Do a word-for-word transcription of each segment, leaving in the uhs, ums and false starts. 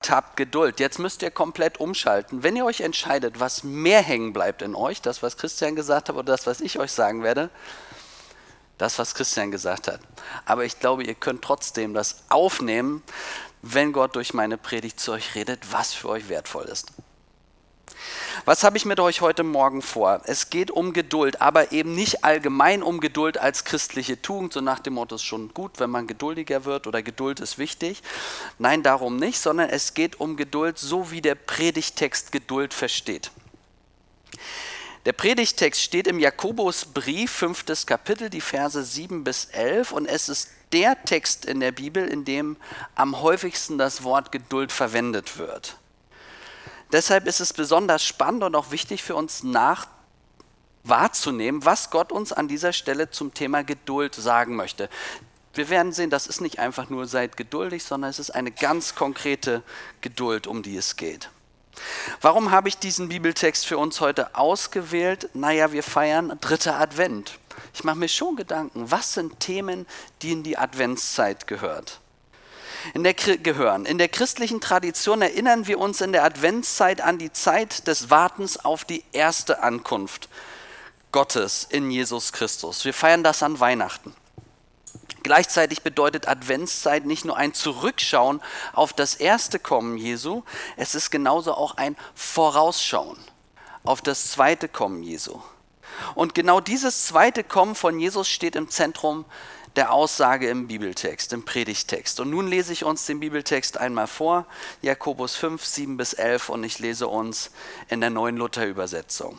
habt Geduld. Jetzt müsst ihr komplett umschalten. Wenn ihr euch entscheidet, was mehr hängen bleibt in euch, das, was Christian gesagt hat oder das, was ich euch sagen werde, das, was Christian gesagt hat. Aber ich glaube, ihr könnt trotzdem das aufnehmen, wenn Gott durch meine Predigt zu euch redet, was für euch wertvoll ist. Was habe ich mit euch heute Morgen vor? Es geht um Geduld, aber eben nicht allgemein um Geduld als christliche Tugend, so nach dem Motto, es ist schon gut, wenn man geduldiger wird oder Geduld ist wichtig. Nein, darum nicht, sondern es geht um Geduld, so wie der Predigttext Geduld versteht. Der Predigttext steht im Jakobusbrief, fünftes Kapitel, die Verse sieben bis elf, und es ist der Text in der Bibel, in dem am häufigsten das Wort Geduld verwendet wird. Deshalb ist es besonders spannend und auch wichtig für uns nach wahrzunehmen, was Gott uns an dieser Stelle zum Thema Geduld sagen möchte. Wir werden sehen, das ist nicht einfach nur seid geduldig, sondern es ist eine ganz konkrete Geduld, um die es geht. Warum habe ich diesen Bibeltext für uns heute ausgewählt? Naja, wir feiern dritter Advent. Ich mache mir schon Gedanken, was sind Themen, die in die Adventszeit gehört? In der, gehören. In der christlichen Tradition erinnern wir uns in der Adventszeit an die Zeit des Wartens auf die erste Ankunft Gottes in Jesus Christus. Wir feiern das an Weihnachten. Gleichzeitig bedeutet Adventszeit nicht nur ein Zurückschauen auf das erste Kommen Jesu, es ist genauso auch ein Vorausschauen auf das zweite Kommen Jesu. Und genau dieses zweite Kommen von Jesus steht im Zentrum der Aussage im Bibeltext, im Predigttext. Und nun lese ich uns den Bibeltext einmal vor, Jakobus fünf, sieben bis elf, und ich lese uns in der neuen Luther-Übersetzung.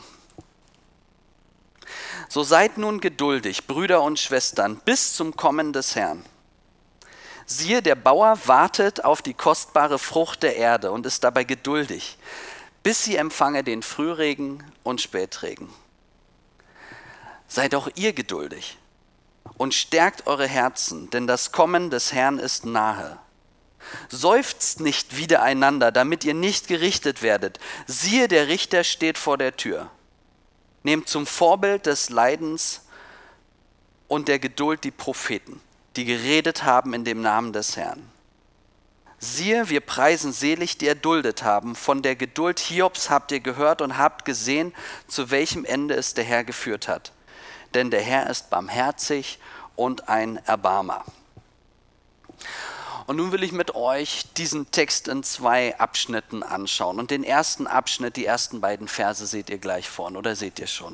So seid nun geduldig, Brüder und Schwestern, bis zum Kommen des Herrn. Siehe, der Bauer wartet auf die kostbare Frucht der Erde und ist dabei geduldig, bis sie empfange den Frühregen und Spätregen. Seid auch ihr geduldig und stärkt eure Herzen, denn das Kommen des Herrn ist nahe. Seufzt nicht widereinander, damit ihr nicht gerichtet werdet. Siehe, der Richter steht vor der Tür. Nehmt zum Vorbild des Leidens und der Geduld die Propheten, die geredet haben in dem Namen des Herrn. Siehe, wir preisen selig, die erduldet haben. Von der Geduld Hiobs habt ihr gehört und habt gesehen, zu welchem Ende es der Herr geführt hat. Denn der Herr ist barmherzig und ein Erbarmer. Und nun will ich mit euch diesen Text in zwei Abschnitten anschauen. Und den ersten Abschnitt, die ersten beiden Verse seht ihr gleich vorne, oder seht ihr schon?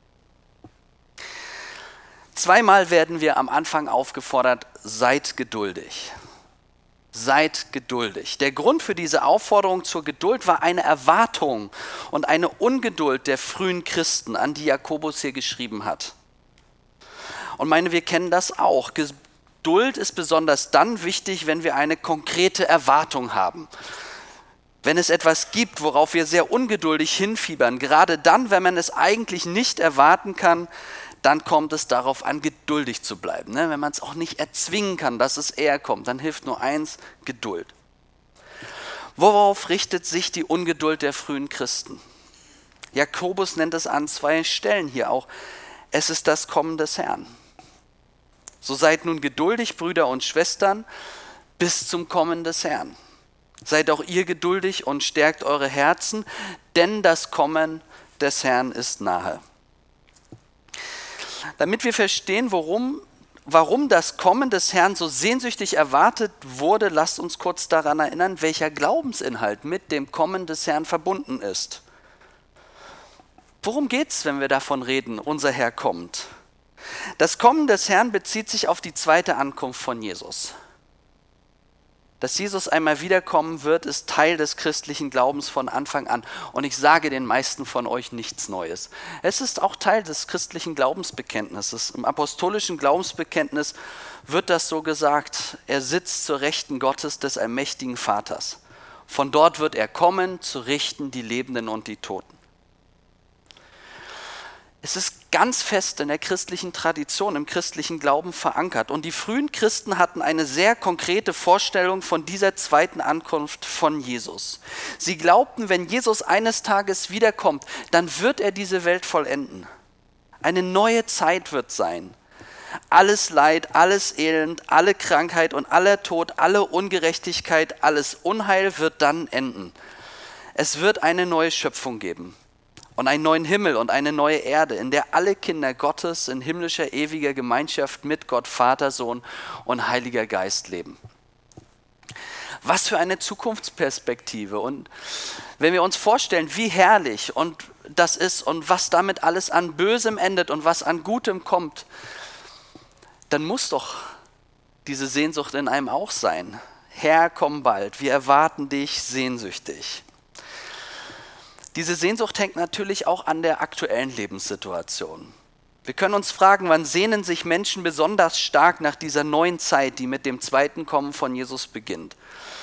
Zweimal werden wir am Anfang aufgefordert, seid geduldig. Seid geduldig. Der Grund für diese Aufforderung zur Geduld war eine Erwartung und eine Ungeduld der frühen Christen, an die Jakobus hier geschrieben hat. Und meine, wir kennen das auch. Geduld ist besonders dann wichtig, wenn wir eine konkrete Erwartung haben. Wenn es etwas gibt, worauf wir sehr ungeduldig hinfiebern, gerade dann, wenn man es eigentlich nicht erwarten kann, dann kommt es darauf an, geduldig zu bleiben. Ne? Wenn man es auch nicht erzwingen kann, dass es eher kommt, dann hilft nur eins, Geduld. Worauf richtet sich die Ungeduld der frühen Christen? Jakobus nennt es an zwei Stellen hier auch. Es ist das Kommen des Herrn. So seid nun geduldig, Brüder und Schwestern, bis zum Kommen des Herrn. Seid auch ihr geduldig und stärkt eure Herzen, denn das Kommen des Herrn ist nahe. Damit wir verstehen, worum, warum das Kommen des Herrn so sehnsüchtig erwartet wurde, lasst uns kurz daran erinnern, welcher Glaubensinhalt mit dem Kommen des Herrn verbunden ist. Worum geht es, wenn wir davon reden, unser Herr kommt? Das Kommen des Herrn bezieht sich auf die zweite Ankunft von Jesus. Dass Jesus einmal wiederkommen wird, ist Teil des christlichen Glaubens von Anfang an. Und ich sage den meisten von euch nichts Neues. Es ist auch Teil des christlichen Glaubensbekenntnisses. Im apostolischen Glaubensbekenntnis wird das so gesagt: Er sitzt zur Rechten Gottes des allmächtigen Vaters. Von dort wird er kommen, zu richten die Lebenden und die Toten. Es ist ganz fest in der christlichen Tradition, im christlichen Glauben verankert. Und die frühen Christen hatten eine sehr konkrete Vorstellung von dieser zweiten Ankunft von Jesus. Sie glaubten, wenn Jesus eines Tages wiederkommt, dann wird er diese Welt vollenden. Eine neue Zeit wird sein. Alles Leid, alles Elend, alle Krankheit und aller Tod, alle Ungerechtigkeit, alles Unheil wird dann enden. Es wird eine neue Schöpfung geben und einen neuen Himmel und eine neue Erde, in der alle Kinder Gottes in himmlischer, ewiger Gemeinschaft mit Gott, Vater, Sohn und Heiliger Geist leben. Was für eine Zukunftsperspektive. Und wenn wir uns vorstellen, wie herrlich und das ist und was damit alles an Bösem endet und was an Gutem kommt, dann muss doch diese Sehnsucht in einem auch sein. Herr, komm bald, wir erwarten dich sehnsüchtig. Diese Sehnsucht hängt natürlich auch an der aktuellen Lebenssituation. Wir können uns fragen, wann sehnen sich Menschen besonders stark nach dieser neuen Zeit, die mit dem zweiten Kommen von Jesus beginnt.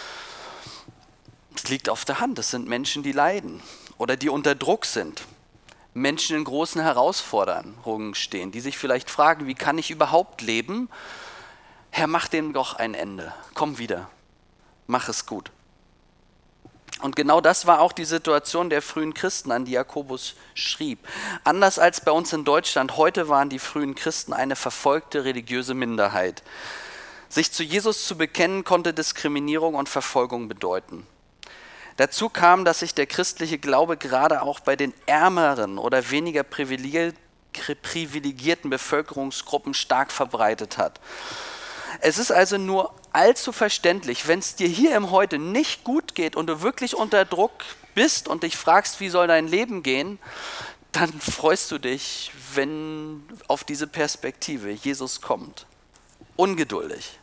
Es liegt auf der Hand, es sind Menschen, die leiden oder die unter Druck sind. Menschen in großen Herausforderungen stehen, die sich vielleicht fragen, wie kann ich überhaupt leben? Herr, mach dem doch ein Ende, komm wieder, mach es gut. Und genau das war auch die Situation der frühen Christen, an die Jakobus schrieb. Anders als bei uns in Deutschland, heute waren die frühen Christen eine verfolgte religiöse Minderheit. Sich zu Jesus zu bekennen, konnte Diskriminierung und Verfolgung bedeuten. Dazu kam, dass sich der christliche Glaube gerade auch bei den ärmeren oder weniger privilegierten Bevölkerungsgruppen stark verbreitet hat. Es ist also nur allzu verständlich, wenn es dir hier im Heute nicht gut geht und du wirklich unter Druck bist und dich fragst, wie soll dein Leben gehen, dann freust du dich, wenn auf diese Perspektive Jesus kommt. Ungeduldig.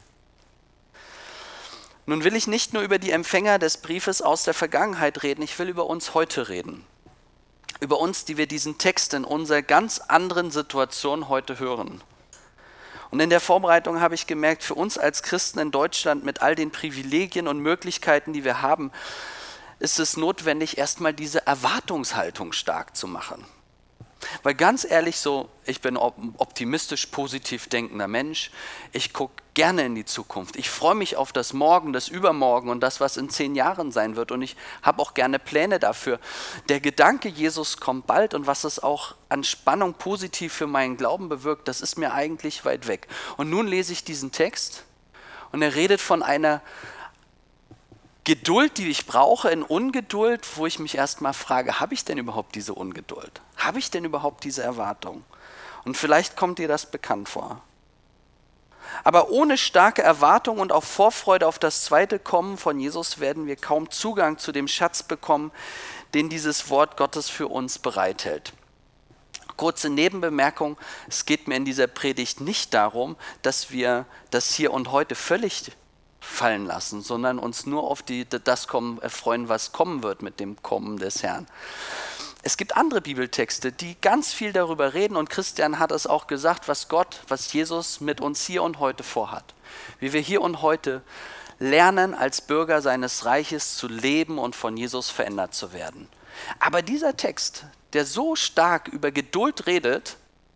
Nun will ich nicht nur über die Empfänger des Briefes aus der Vergangenheit reden, ich will über uns heute reden. Über uns, die wir diesen Text in unserer ganz anderen Situation heute hören. Und in der Vorbereitung habe ich gemerkt, für uns als Christen in Deutschland mit all den Privilegien und Möglichkeiten, die wir haben, ist es notwendig, erstmal diese Erwartungshaltung stark zu machen. Weil ganz ehrlich so, ich bin optimistisch, positiv denkender Mensch, ich gucke gerne in die Zukunft. Ich freue mich auf das Morgen, das Übermorgen und das, was in zehn Jahren sein wird und ich habe auch gerne Pläne dafür. Der Gedanke, Jesus kommt bald und was es auch an Spannung positiv für meinen Glauben bewirkt, das ist mir eigentlich weit weg. Und nun lese ich diesen Text und er redet von einer Geduld, die ich brauche, in Ungeduld, wo ich mich erstmal frage, habe ich denn überhaupt diese Ungeduld? Habe ich denn überhaupt diese Erwartung? Und vielleicht kommt dir das bekannt vor. Aber ohne starke Erwartung und auch Vorfreude auf das zweite Kommen von Jesus werden wir kaum Zugang zu dem Schatz bekommen, den dieses Wort Gottes für uns bereithält. Kurze Nebenbemerkung, es geht mir in dieser Predigt nicht darum, dass wir das Hier und Heute völlig fallen lassen, sondern uns nur auf die, das kommen, freuen, was kommen wird mit dem Kommen des Herrn. Es gibt andere Bibeltexte, die ganz viel darüber reden und Christian hat es auch gesagt, was Gott, was Jesus mit uns hier und heute vorhat. Wie wir hier und heute lernen, als Bürger seines Reiches zu leben und von Jesus verändert zu werden. Aber dieser Text, der so stark über Geduld redet,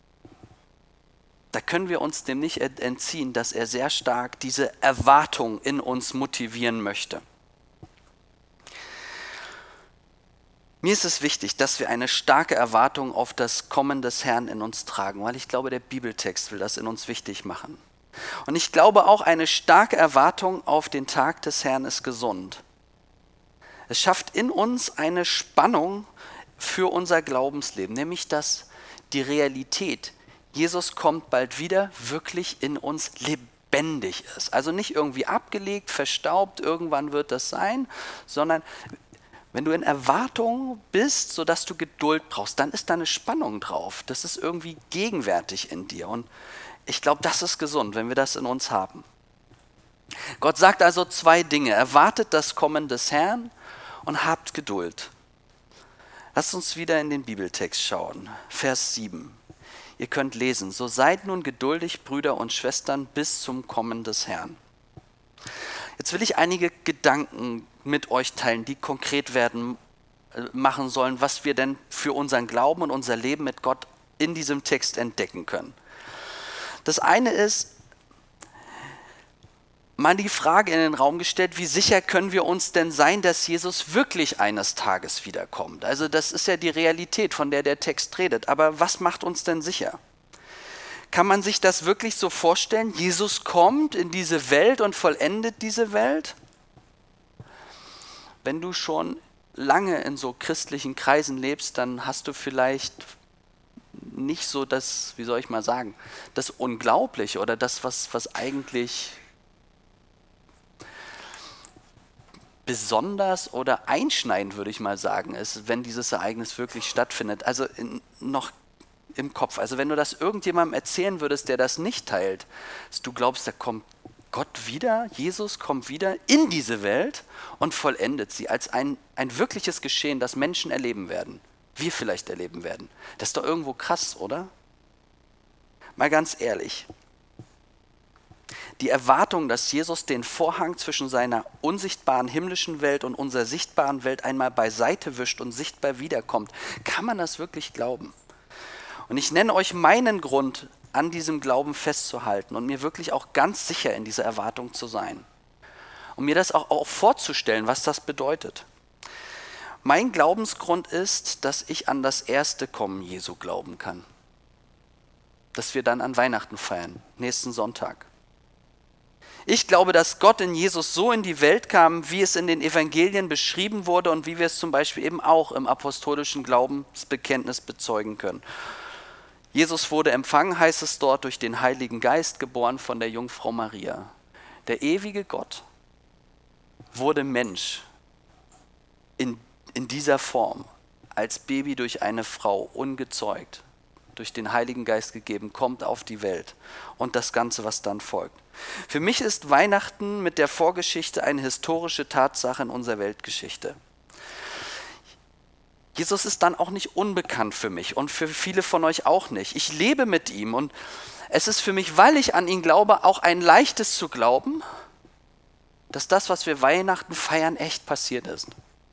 da können wir uns dem nicht entziehen, dass er sehr stark diese Erwartung in uns motivieren möchte. Mir ist es wichtig, dass wir eine starke Erwartung auf das Kommen des Herrn in uns tragen, weil ich glaube, der Bibeltext will das in uns wichtig machen. Und ich glaube auch, eine starke Erwartung auf den Tag des Herrn ist gesund. Es schafft in uns eine Spannung für unser Glaubensleben, nämlich dass die Realität, Jesus kommt bald wieder, wirklich in uns lebendig ist. Also nicht irgendwie abgelegt, verstaubt, irgendwann wird das sein, sondern wenn du in Erwartung bist, sodass du Geduld brauchst, dann ist da eine Spannung drauf. Das ist irgendwie gegenwärtig in dir. Und ich glaube, das ist gesund, wenn wir das in uns haben. Gott sagt also zwei Dinge. Erwartet das Kommen des Herrn und habt Geduld. Lasst uns wieder in den Bibeltext schauen. Vers sieben. Ihr könnt lesen, so seid nun geduldig, Brüder und Schwestern, bis zum Kommen des Herrn. Jetzt will ich einige Gedanken mit euch teilen, die konkret werden machen sollen, was wir denn für unseren Glauben und unser Leben mit Gott in diesem Text entdecken können. Das eine ist, mal die Frage in den Raum gestellt, wie sicher können wir uns denn sein, dass Jesus wirklich eines Tages wiederkommt? Also das ist ja die Realität, von der der Text redet. Aber was macht uns denn sicher? Kann man sich das wirklich so vorstellen? Jesus kommt in diese Welt und vollendet diese Welt? Wenn du schon lange in so christlichen Kreisen lebst, dann hast du vielleicht nicht so das, wie soll ich mal sagen, das Unglaubliche oder das, was, was eigentlich besonders oder einschneidend, würde ich mal sagen, ist, wenn dieses Ereignis wirklich stattfindet. Also in, noch im Kopf. Also wenn du das irgendjemandem erzählen würdest, der das nicht teilt, dass du glaubst, da kommt Gott wieder, Jesus kommt wieder in diese Welt und vollendet sie als ein, ein wirkliches Geschehen, das Menschen erleben werden. Wir vielleicht erleben werden. Das ist doch irgendwo krass, oder? Mal ganz ehrlich. Die Erwartung, dass Jesus den Vorhang zwischen seiner unsichtbaren himmlischen Welt und unserer sichtbaren Welt einmal beiseite wischt und sichtbar wiederkommt, kann man das wirklich glauben? Und ich nenne euch meinen Grund, an diesem Glauben festzuhalten und mir wirklich auch ganz sicher in dieser Erwartung zu sein. Und mir das auch, auch vorzustellen, was das bedeutet. Mein Glaubensgrund ist, dass ich an das erste Kommen Jesu glauben kann. Dass wir dann an Weihnachten feiern, nächsten Sonntag. Ich glaube, dass Gott in Jesus so in die Welt kam, wie es in den Evangelien beschrieben wurde und wie wir es zum Beispiel eben auch im apostolischen Glaubensbekenntnis bezeugen können. Jesus wurde empfangen, heißt es dort, durch den Heiligen Geist, geboren von der Jungfrau Maria. Der ewige Gott wurde Mensch in, in dieser Form, als Baby durch eine Frau, ungezeugt, durch den Heiligen Geist gegeben, kommt auf die Welt und das Ganze, was dann folgt. Für mich ist Weihnachten mit der Vorgeschichte eine historische Tatsache in unserer Weltgeschichte. Jesus ist dann auch nicht unbekannt für mich und für viele von euch auch nicht. Ich lebe mit ihm und es ist für mich, weil ich an ihn glaube, auch ein leichtes zu glauben, dass das, was wir Weihnachten feiern, echt passiert ist.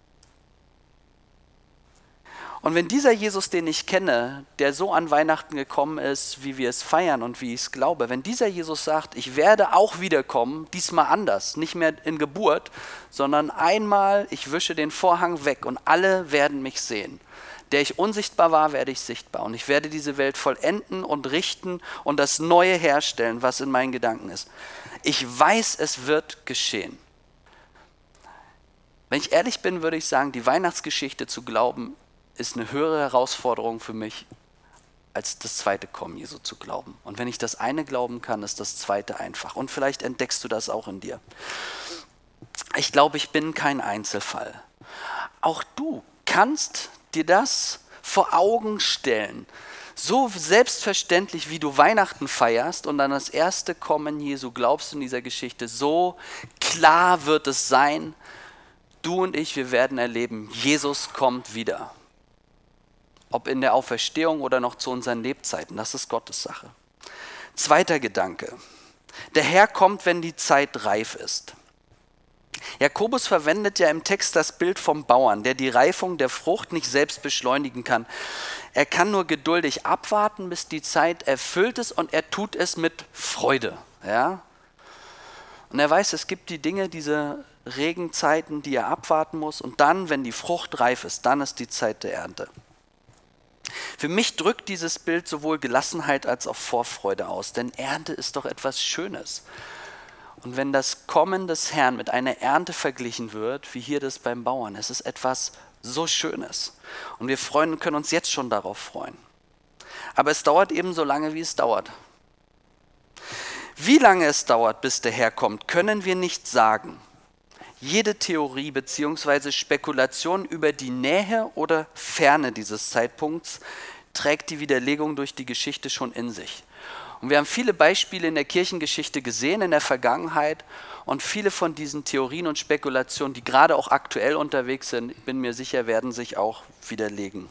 Und wenn dieser Jesus, den ich kenne, der so an Weihnachten gekommen ist, wie wir es feiern und wie ich es glaube, wenn dieser Jesus sagt, ich werde auch wiederkommen, diesmal anders, nicht mehr in Geburt, sondern einmal, ich wische den Vorhang weg und alle werden mich sehen. Der ich unsichtbar war, werde ich sichtbar und ich werde diese Welt vollenden und richten und das Neue herstellen, was in meinen Gedanken ist. Ich weiß, es wird geschehen. Wenn ich ehrlich bin, würde ich sagen, die Weihnachtsgeschichte zu glauben, ist eine höhere Herausforderung für mich, als das zweite Kommen Jesu zu glauben. Und wenn ich das eine glauben kann, ist das zweite einfach. Und vielleicht entdeckst du das auch in dir. Ich glaube, ich bin kein Einzelfall. Auch du kannst dir das vor Augen stellen. So selbstverständlich, wie du Weihnachten feierst und an das erste Kommen Jesu glaubst in dieser Geschichte, so klar wird es sein, du und ich, wir werden erleben, Jesus kommt wieder. Ob in der Auferstehung oder noch zu unseren Lebzeiten, das ist Gottes Sache. Zweiter Gedanke. Der Herr kommt, wenn die Zeit reif ist. Jakobus verwendet ja im Text das Bild vom Bauern, der die Reifung der Frucht nicht selbst beschleunigen kann. Er kann nur geduldig abwarten, bis die Zeit erfüllt ist und er tut es mit Freude. Ja? Und er weiß, es gibt die Dinge, diese Regenzeiten, die er abwarten muss und dann, wenn die Frucht reif ist, dann ist die Zeit der Ernte. Für mich drückt dieses Bild sowohl Gelassenheit als auch Vorfreude aus, denn Ernte ist doch etwas Schönes. Und wenn das Kommen des Herrn mit einer Ernte verglichen wird, wie hier das beim Bauern, es ist etwas so Schönes. Und wir freuen und können uns jetzt schon darauf freuen. Aber es dauert eben so lange, wie es dauert. Wie lange es dauert, bis der Herr kommt, können wir nicht sagen. Jede Theorie bzw. Spekulation über die Nähe oder Ferne dieses Zeitpunkts trägt die Widerlegung durch die Geschichte schon in sich. Und wir haben viele Beispiele in der Kirchengeschichte gesehen, in der Vergangenheit, und viele von diesen Theorien und Spekulationen, die gerade auch aktuell unterwegs sind, ich bin mir sicher, werden sich auch widerlegen.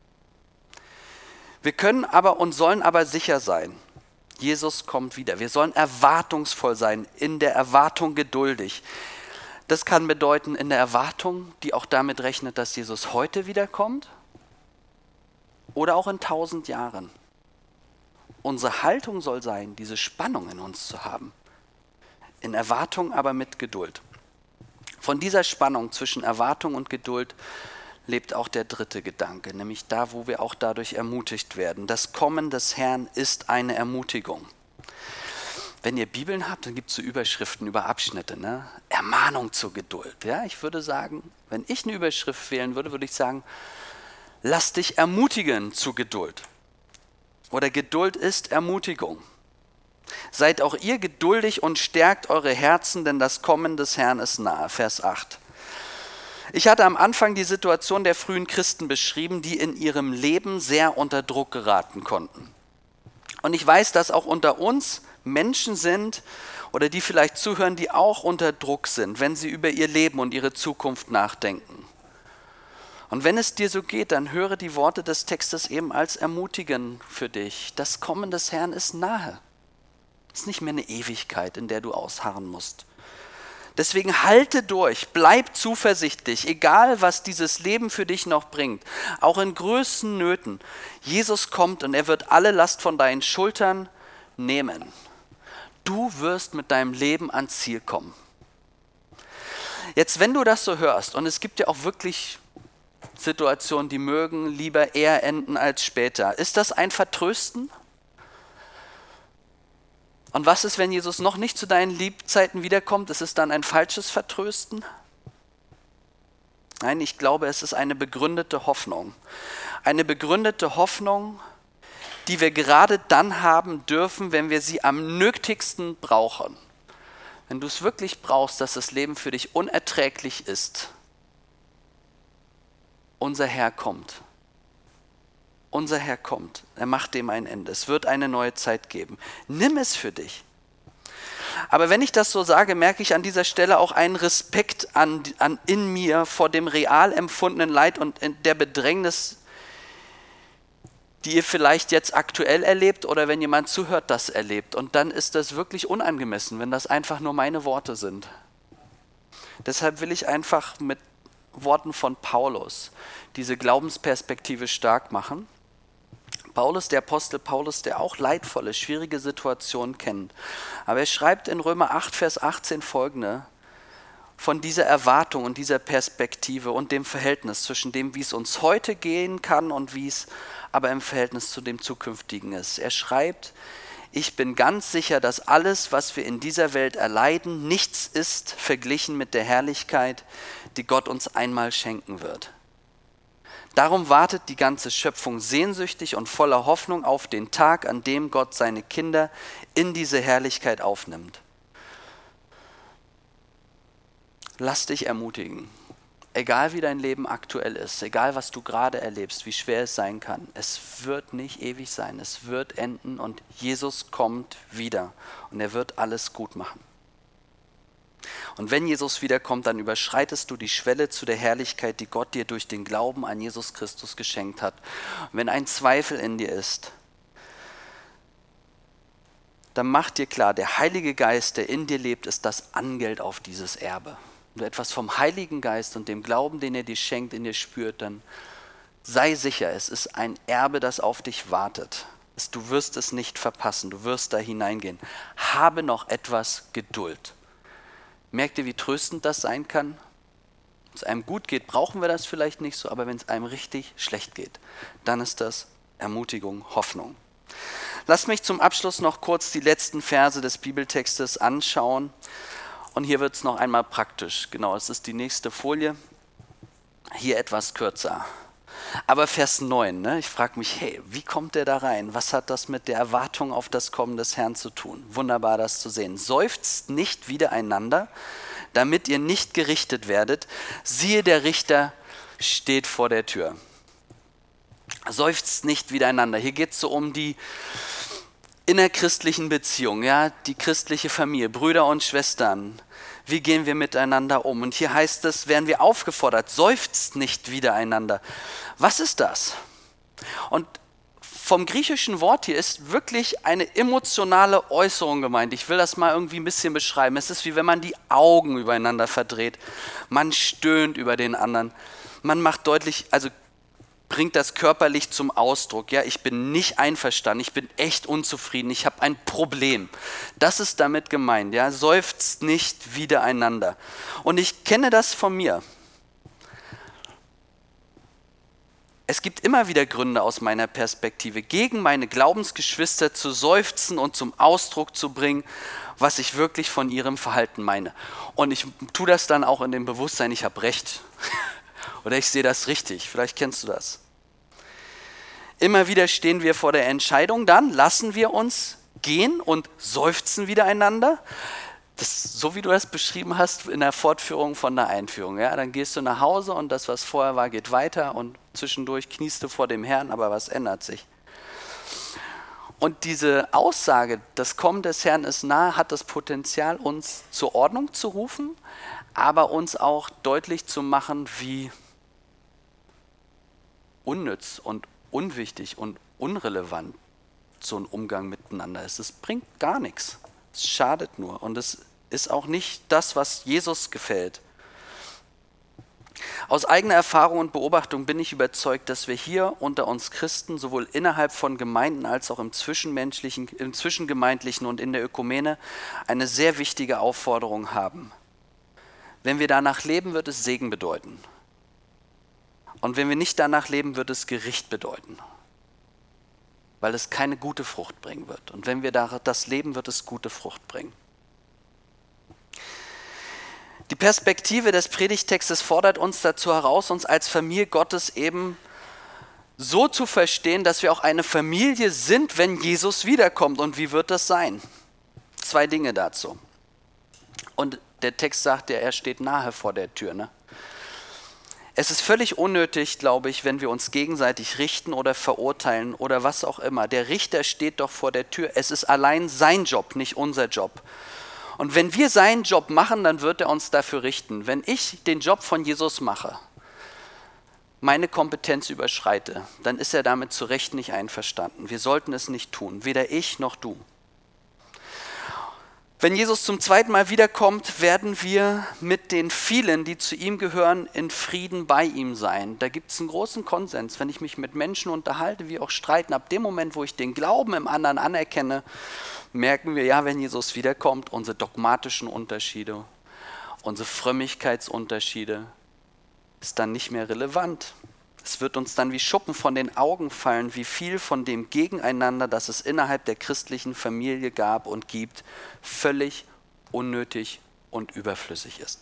Wir können aber und sollen aber sicher sein, Jesus kommt wieder. Wir sollen erwartungsvoll sein, in der Erwartung geduldig. Das kann bedeuten, in der Erwartung, die auch damit rechnet, dass Jesus heute wiederkommt oder auch in tausend Jahren. Unsere Haltung soll sein, diese Spannung in uns zu haben. In Erwartung, aber mit Geduld. Von dieser Spannung zwischen Erwartung und Geduld lebt auch der dritte Gedanke, nämlich da, wo wir auch dadurch ermutigt werden. Das Kommen des Herrn ist eine Ermutigung. Wenn ihr Bibeln habt, dann gibt es so Überschriften über Abschnitte, ne? Ermahnung zur Geduld. Ja, ich würde sagen, wenn ich eine Überschrift wählen würde, würde ich sagen, lass dich ermutigen zu Geduld. Oder Geduld ist Ermutigung. Seid auch ihr geduldig und stärkt eure Herzen, denn das Kommen des Herrn ist nahe. Vers acht. Ich hatte am Anfang die Situation der frühen Christen beschrieben, die in ihrem Leben sehr unter Druck geraten konnten. Und ich weiß, dass auch unter uns Menschen sind oder die vielleicht zuhören, die auch unter Druck sind, wenn sie über ihr Leben und ihre Zukunft nachdenken. Und wenn es dir so geht, dann höre die Worte des Textes eben als Ermutigen für dich. Das Kommen des Herrn ist nahe. Es ist nicht mehr eine Ewigkeit, in der du ausharren musst. Deswegen halte durch, bleib zuversichtlich, egal was dieses Leben für dich noch bringt, auch in größten Nöten. Jesus kommt und er wird alle Last von deinen Schultern nehmen. Du wirst mit deinem Leben ans Ziel kommen. Jetzt, wenn du das so hörst, und es gibt ja auch wirklich Situationen, die mögen lieber eher enden als später, ist das ein Vertrösten? Und was ist, wenn Jesus noch nicht zu deinen Lebzeiten wiederkommt? Ist es dann ein falsches Vertrösten? Nein, ich glaube, es ist eine begründete Hoffnung. Eine begründete Hoffnung, die wir gerade dann haben dürfen, wenn wir sie am nötigsten brauchen. Wenn du es wirklich brauchst, dass das Leben für dich unerträglich ist. Unser Herr kommt. Unser Herr kommt. Er macht dem ein Ende. Es wird eine neue Zeit geben. Nimm es für dich. Aber wenn ich das so sage, merke ich an dieser Stelle auch einen Respekt an, an, in mir vor dem real empfundenen Leid und der Bedrängnis, die ihr vielleicht jetzt aktuell erlebt oder wenn jemand zuhört, das erlebt. Und dann ist das wirklich unangemessen, wenn das einfach nur meine Worte sind. Deshalb will ich einfach mit Worten von Paulus diese Glaubensperspektive stark machen. Paulus, der Apostel Paulus, der auch leidvolle, schwierige Situationen kennt. Aber er schreibt in Römer acht, Vers achtzehn folgende, von dieser Erwartung und dieser Perspektive und dem Verhältnis zwischen dem, wie es uns heute gehen kann und wie es aber im Verhältnis zu dem Zukünftigen ist. Er schreibt, ich bin ganz sicher, dass alles, was wir in dieser Welt erleiden, nichts ist verglichen mit der Herrlichkeit, die Gott uns einmal schenken wird. Darum wartet die ganze Schöpfung sehnsüchtig und voller Hoffnung auf den Tag, an dem Gott seine Kinder in diese Herrlichkeit aufnimmt. Lass dich ermutigen, egal wie dein Leben aktuell ist, egal was du gerade erlebst, wie schwer es sein kann, es wird nicht ewig sein, es wird enden und Jesus kommt wieder und er wird alles gut machen. Und wenn Jesus wiederkommt, dann überschreitest du die Schwelle zu der Herrlichkeit, die Gott dir durch den Glauben an Jesus Christus geschenkt hat. Und wenn ein Zweifel in dir ist, dann mach dir klar, der Heilige Geist, der in dir lebt, ist das Angeld auf dieses Erbe. Wenn du etwas vom Heiligen Geist und dem Glauben, den er dir schenkt, in dir spürt, dann sei sicher, es ist ein Erbe, das auf dich wartet. Du wirst es nicht verpassen, du wirst da hineingehen. Habe noch etwas Geduld. Merkt ihr, wie tröstend das sein kann? Wenn es einem gut geht, brauchen wir das vielleicht nicht so, aber wenn es einem richtig schlecht geht, dann ist das Ermutigung, Hoffnung. Lasst mich zum Abschluss noch kurz die letzten Verse des Bibeltextes anschauen. Und hier wird es noch einmal praktisch. Genau, es ist die nächste Folie. Hier etwas kürzer. Aber Vers neun, ne? Ich frage mich, hey, wie kommt der da rein? Was hat das mit der Erwartung auf das Kommen des Herrn zu tun? Wunderbar, das zu sehen. Seufzt nicht widereinander, damit ihr nicht gerichtet werdet. Siehe, der Richter steht vor der Tür. Seufzt nicht widereinander. Hier geht es so um die innerchristlichen Beziehungen, ja, die christliche Familie, Brüder und Schwestern. Wie gehen wir miteinander um? Und hier heißt es, werden wir aufgefordert, seufzt nicht widereinander. Was ist das? Und vom griechischen Wort hier ist wirklich eine emotionale Äußerung gemeint. Ich will das mal irgendwie ein bisschen beschreiben. Es ist wie wenn man die Augen übereinander verdreht. Man stöhnt über den anderen. Man macht deutlich, also bringt das körperlich zum Ausdruck. Ja, ich bin nicht einverstanden, ich bin echt unzufrieden, ich habe ein Problem. Das ist damit gemeint, ja, seufzt nicht widereinander. Und ich kenne das von mir. gibt immer wieder Gründe aus meiner Perspektive, gegen meine Glaubensgeschwister zu seufzen und zum Ausdruck zu bringen, was ich wirklich von ihrem Verhalten meine. Und ich tue das dann auch in dem Bewusstsein, ich habe recht. Oder ich sehe das richtig. Vielleicht kennst du das. Immer wieder stehen wir vor der Entscheidung, dann lassen wir uns gehen und seufzen wieder einander. Das, so wie du das beschrieben hast in der Fortführung von der Einführung. Ja? Dann gehst du nach Hause und das, was vorher war, geht weiter und zwischendurch kniest du vor dem Herrn, aber was ändert sich? Und diese Aussage, das Kommen des Herrn ist nahe, hat das Potenzial, uns zur Ordnung zu rufen, aber uns auch deutlich zu machen, wie unnütz und unwichtig und unrelevant so ein Umgang miteinander ist. Es bringt gar nichts. Es schadet nur und es ist auch nicht das, was Jesus gefällt. Aus eigener Erfahrung und Beobachtung bin ich überzeugt, dass wir hier unter uns Christen sowohl innerhalb von Gemeinden als auch im Zwischenmenschlichen, im Zwischengemeindlichen und in der Ökumene eine sehr wichtige Aufforderung haben. Wenn wir danach leben, wird es Segen bedeuten. Und wenn wir nicht danach leben, wird es Gericht bedeuten. Weil es keine gute Frucht bringen wird. Und wenn wir das leben, wird es gute Frucht bringen. Die Perspektive des Predigttextes fordert uns dazu heraus, uns als Familie Gottes eben so zu verstehen, dass wir auch eine Familie sind, wenn Jesus wiederkommt. Und wie wird das sein? Zwei Dinge dazu. Und der Text sagt ja, er steht nahe vor der Tür, ne? Es ist völlig unnötig, glaube ich, wenn wir uns gegenseitig richten oder verurteilen oder was auch immer. Der Richter steht doch vor der Tür. Es ist allein sein Job, nicht unser Job. Und wenn wir seinen Job machen, dann wird er uns dafür richten. Wenn ich den Job von Jesus mache, meine Kompetenz überschreite, dann ist er damit zu Recht nicht einverstanden. Wir sollten es nicht tun, weder ich noch du. Wenn Jesus zum zweiten Mal wiederkommt, werden wir mit den vielen, die zu ihm gehören, in Frieden bei ihm sein. Da gibt es einen großen Konsens. Wenn ich mich mit Menschen unterhalte, wie auch streiten, ab dem Moment, wo ich den Glauben im anderen anerkenne, merken wir, ja, wenn Jesus wiederkommt, unsere dogmatischen Unterschiede, unsere Frömmigkeitsunterschiede ist dann nicht mehr relevant. Es wird uns dann wie Schuppen von den Augen fallen, wie viel von dem Gegeneinander, das es innerhalb der christlichen Familie gab und gibt, völlig unnötig und überflüssig ist.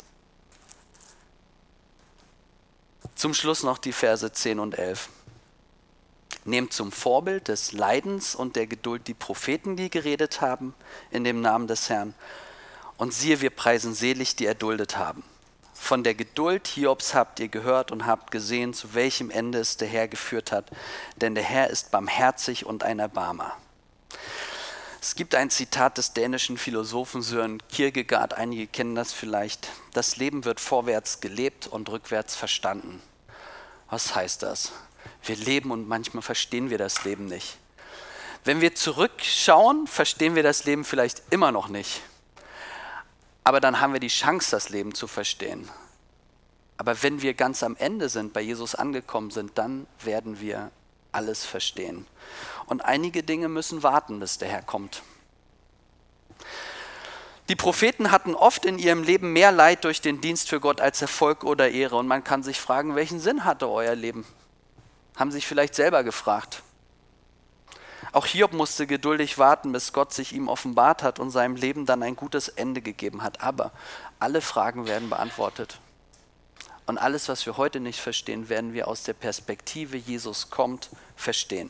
Zum Schluss noch die Verse zehn und elf. Nehmt zum Vorbild des Leidens und der Geduld die Propheten, die geredet haben, in dem Namen des Herrn. Und siehe, wir preisen selig, die erduldet haben. Von der Geduld Hiobs habt ihr gehört und habt gesehen, zu welchem Ende es der Herr geführt hat. Denn der Herr ist barmherzig und ein Erbarmer. Es gibt ein Zitat des dänischen Philosophen Søren Kierkegaard, einige kennen das vielleicht. Das Leben wird vorwärts gelebt und rückwärts verstanden. Was heißt das? Wir leben und manchmal verstehen wir das Leben nicht. Wenn wir zurückschauen, verstehen wir das Leben vielleicht immer noch nicht. Aber dann haben wir die Chance, das Leben zu verstehen. Aber wenn wir ganz am Ende sind, bei Jesus angekommen sind, dann werden wir alles verstehen. Und einige Dinge müssen warten, bis der Herr kommt. Die Propheten hatten oft in ihrem Leben mehr Leid durch den Dienst für Gott als Erfolg oder Ehre. Und man kann sich fragen, welchen Sinn hatte euer Leben? Haben sich vielleicht selber gefragt. Auch Hiob musste geduldig warten, bis Gott sich ihm offenbart hat und seinem Leben dann ein gutes Ende gegeben hat. Aber alle Fragen werden beantwortet. Und alles, was wir heute nicht verstehen, werden wir aus der Perspektive Jesus kommt, verstehen.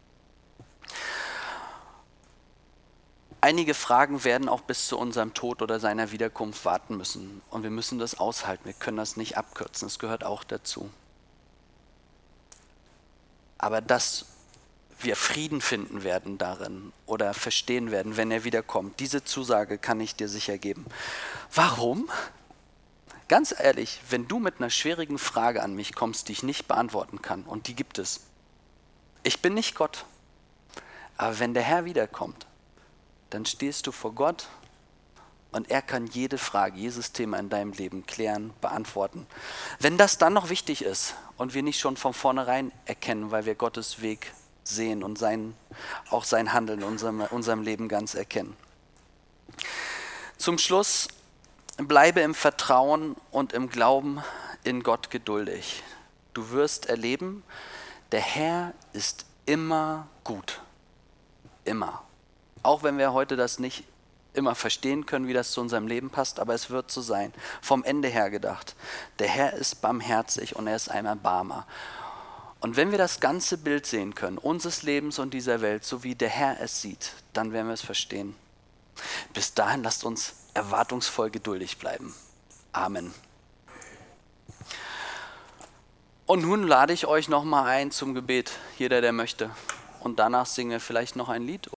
Einige Fragen werden auch bis zu unserem Tod oder seiner Wiederkunft warten müssen. Und wir müssen das aushalten. Wir können das nicht abkürzen. Das gehört auch dazu. Aber das wir Frieden finden werden darin oder verstehen werden, wenn er wiederkommt. Diese Zusage kann ich dir sicher geben. Warum? Ganz ehrlich, wenn du mit einer schwierigen Frage an mich kommst, die ich nicht beantworten kann, und die gibt es. Ich bin nicht Gott, aber wenn der Herr wiederkommt, dann stehst du vor Gott und er kann jede Frage, jedes Thema in deinem Leben klären, beantworten. Wenn das dann noch wichtig ist und wir nicht schon von vornherein erkennen, weil wir Gottes Weg sehen und sein, auch sein Handeln in unserem, unserem Leben ganz erkennen. Zum Schluss, bleibe im Vertrauen und im Glauben in Gott geduldig. Du wirst erleben, Der Herr ist immer gut. Immer. Auch wenn wir heute das nicht immer verstehen können, wie das zu unserem Leben passt, aber es wird so sein. Vom Ende her gedacht. Der Herr ist barmherzig und er ist ein Erbarmer. Und wenn wir das ganze Bild sehen können, unseres Lebens und dieser Welt, so wie der Herr es sieht, dann werden wir es verstehen. Bis dahin lasst uns erwartungsvoll geduldig bleiben. Amen. Und nun lade ich euch nochmal ein zum Gebet, jeder, der möchte. Und danach singen wir vielleicht noch ein Lied.